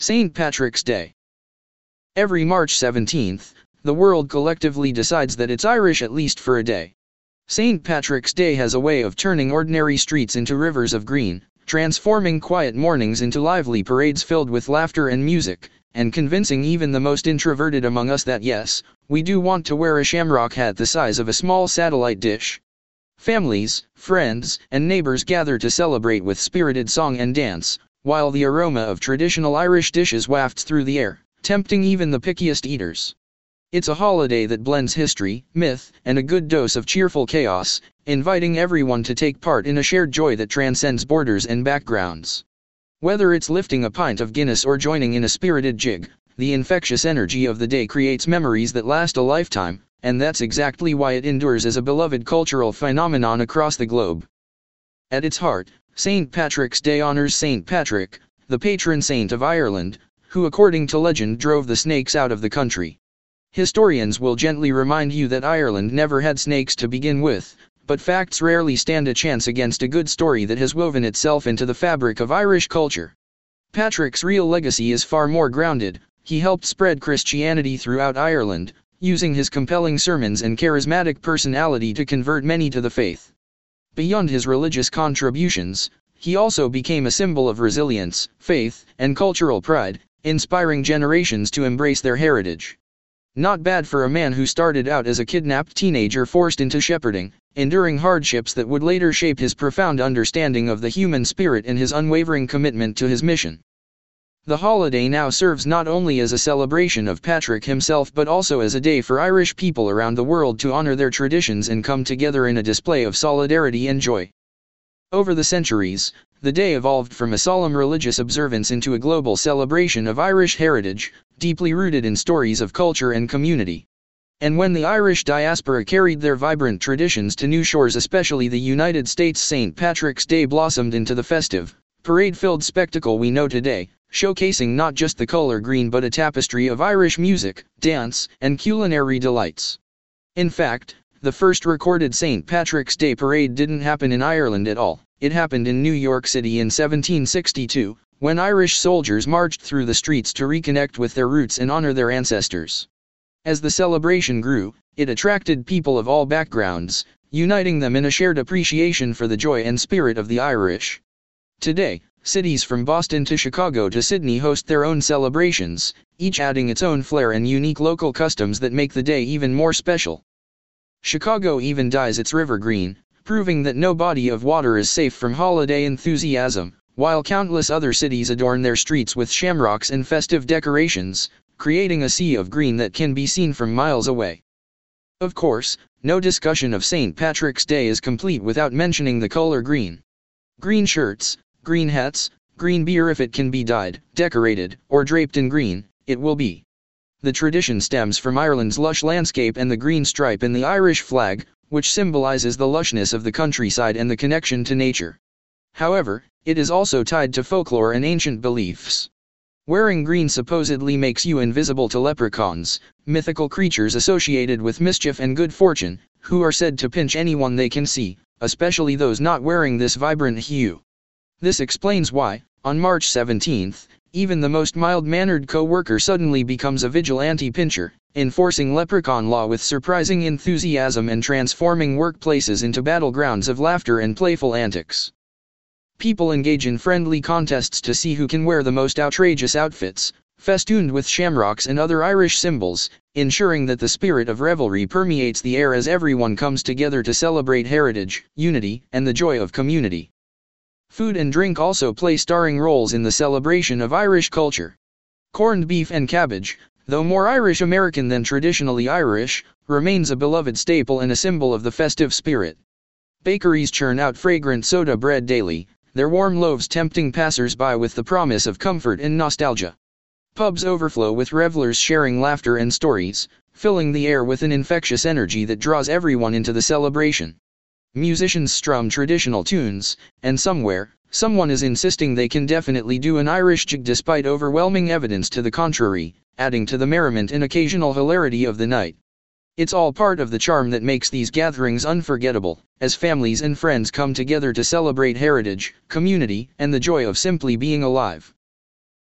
St. Patrick's Day. Every March 17th, the world collectively decides that it's Irish at least for a day. St. Patrick's Day has a way of turning ordinary streets into rivers of green, transforming quiet mornings into lively parades filled with laughter and music, and convincing even the most introverted among us that yes, we do want to wear a shamrock hat the size of a small satellite dish. Families, friends, and neighbors gather to celebrate with spirited song and dance, while the aroma of traditional Irish dishes wafts through the air, tempting even the pickiest eaters. It's a holiday that blends history, myth, and a good dose of cheerful chaos, inviting everyone to take part in a shared joy that transcends borders and backgrounds. Whether it's lifting a pint of Guinness or joining in a spirited jig, the infectious energy of the day creates memories that last a lifetime, and that's exactly why it endures as a beloved cultural phenomenon across the globe. At its heart, St. Patrick's Day honors St. Patrick, the patron saint of Ireland, who according to legend drove the snakes out of the country. Historians will gently remind you that Ireland never had snakes to begin with, but facts rarely stand a chance against a good story that has woven itself into the fabric of Irish culture. Patrick's real legacy is far more grounded. He helped spread Christianity throughout Ireland, using his compelling sermons and charismatic personality to convert many to the faith. Beyond his religious contributions, he also became a symbol of resilience, faith, and cultural pride, inspiring generations to embrace their heritage. Not bad for a man who started out as a kidnapped teenager forced into shepherding, enduring hardships that would later shape his profound understanding of the human spirit and his unwavering commitment to his mission. The holiday now serves not only as a celebration of Patrick himself but also as a day for Irish people around the world to honor their traditions and come together in a display of solidarity and joy. Over the centuries, the day evolved from a solemn religious observance into a global celebration of Irish heritage, deeply rooted in stories of culture and community. And when the Irish diaspora carried their vibrant traditions to new shores, especially the United States, St. Patrick's Day blossomed into the festive, parade-filled spectacle we know today, showcasing not just the color green but a tapestry of Irish music, dance, and culinary delights. In fact, the first recorded St. Patrick's Day parade didn't happen in Ireland at all. It happened in New York City in 1762, when Irish soldiers marched through the streets to reconnect with their roots and honor their ancestors. As the celebration grew, it attracted people of all backgrounds, uniting them in a shared appreciation for the joy and spirit of the Irish. Today, cities from Boston to Chicago to Sydney host their own celebrations, each adding its own flair and unique local customs that make the day even more special. Chicago even dyes its river green, proving that no body of water is safe from holiday enthusiasm, while countless other cities adorn their streets with shamrocks and festive decorations, creating a sea of green that can be seen from miles away. Of course, no discussion of St. Patrick's Day is complete without mentioning the color green. Green shirts, green hats, green beer. If it can be dyed, decorated, or draped in green, it will be. The tradition stems from Ireland's lush landscape and the green stripe in the Irish flag, which symbolizes the lushness of the countryside and the connection to nature. However, it is also tied to folklore and ancient beliefs. Wearing green supposedly makes you invisible to leprechauns, mythical creatures associated with mischief and good fortune, who are said to pinch anyone they can see, especially those not wearing this vibrant hue. This explains why, on March 17th, even the most mild-mannered co-worker suddenly becomes a vigilante pincher, enforcing leprechaun law with surprising enthusiasm and transforming workplaces into battlegrounds of laughter and playful antics. People engage in friendly contests to see who can wear the most outrageous outfits, festooned with shamrocks and other Irish symbols, ensuring that the spirit of revelry permeates the air as everyone comes together to celebrate heritage, unity, and the joy of community. Food and drink also play starring roles in the celebration of Irish culture. Corned beef and cabbage, though more Irish-American than traditionally Irish, remains a beloved staple and a symbol of the festive spirit. Bakeries churn out fragrant soda bread daily, their warm loaves tempting passers-by with the promise of comfort and nostalgia. Pubs overflow with revelers sharing laughter and stories, filling the air with an infectious energy that draws everyone into the celebration. Musicians strum traditional tunes, and somewhere, someone is insisting they can definitely do an Irish jig despite overwhelming evidence to the contrary, adding to the merriment and occasional hilarity of the night. It's all part of the charm that makes these gatherings unforgettable, as families and friends come together to celebrate heritage, community, and the joy of simply being alive.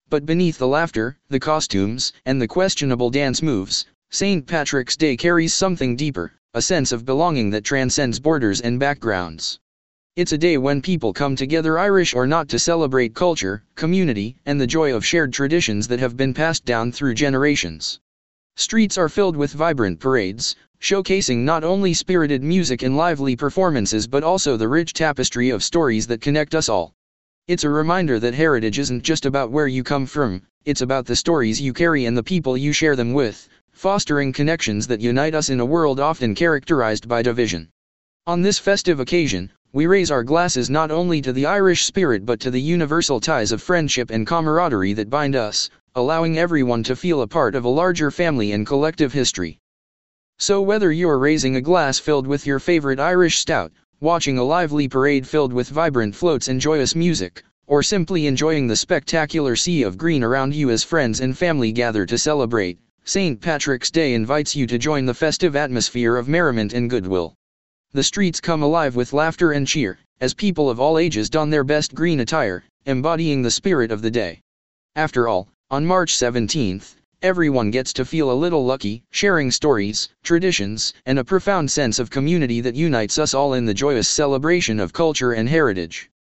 But beneath the laughter, the costumes, and the questionable dance moves, St. Patrick's Day carries something deeper, a sense of belonging that transcends borders and backgrounds. It's a day when people come together, Irish or not, to celebrate culture, community, and the joy of shared traditions that have been passed down through generations. Streets are filled with vibrant parades, showcasing not only spirited music and lively performances but also the rich tapestry of stories that connect us all. It's a reminder that heritage isn't just about where you come from, it's about the stories you carry and the people you share them with, fostering connections that unite us in a world often characterized by division. On this festive occasion, we raise our glasses not only to the Irish spirit but to the universal ties of friendship and camaraderie that bind us, allowing everyone to feel a part of a larger family and collective history. So whether you're raising a glass filled with your favorite Irish stout, watching a lively parade filled with vibrant floats and joyous music, or simply enjoying the spectacular sea of green around you as friends and family gather to celebrate, St. Patrick's Day invites you to join the festive atmosphere of merriment and goodwill. The streets come alive with laughter and cheer, as people of all ages don their best green attire, embodying the spirit of the day. After all, on March 17th, everyone gets to feel a little lucky, sharing stories, traditions, and a profound sense of community that unites us all in the joyous celebration of culture and heritage.